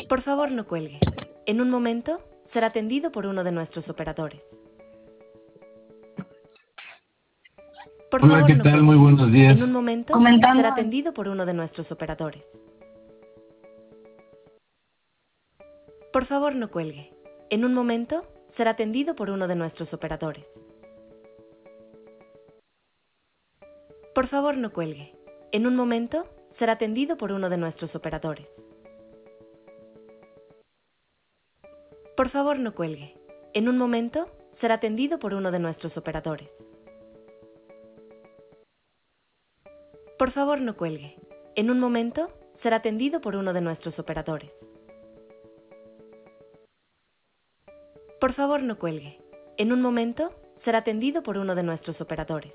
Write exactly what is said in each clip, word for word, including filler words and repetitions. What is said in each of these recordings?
Por favor, no cuelgue. En un momento, será atendido por uno de nuestros operadores. Por Hola, favor, ¿qué no tal? cuelgue. Muy buenos En días. un momento, Comentando. será atendido por uno de nuestros operadores. Por favor, no cuelgue. En un momento, será atendido por uno de nuestros operadores. Por favor, no cuelgue. En un momento, será atendido por uno de nuestros operadores. Por favor, no cuelgue. En un momento, será atendido por uno de nuestros operadores. Por favor, no cuelgue. En un momento, será atendido por uno de nuestros operadores. Por favor, no cuelgue. En un momento, será atendido por uno de nuestros operadores.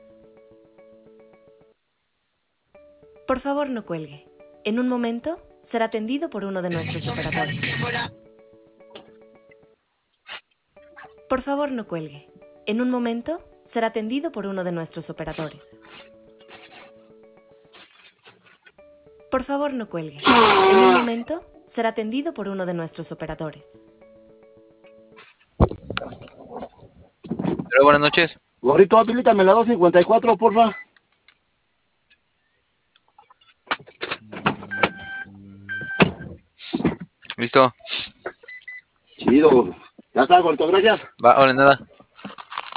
Por favor, no cuelgue. En un momento, será atendido por uno de nuestros operadores. Por favor, no cuelgue. En un momento, será atendido por uno de nuestros operadores. Por favor, no cuelgue. En un momento, será atendido por uno de nuestros operadores. Pero buenas noches. Gorrito, habilítame la doscientos cincuenta y cuatro, porfa. Listo. Chido. Ya está, Gorrito, gracias. Va, ahora nada.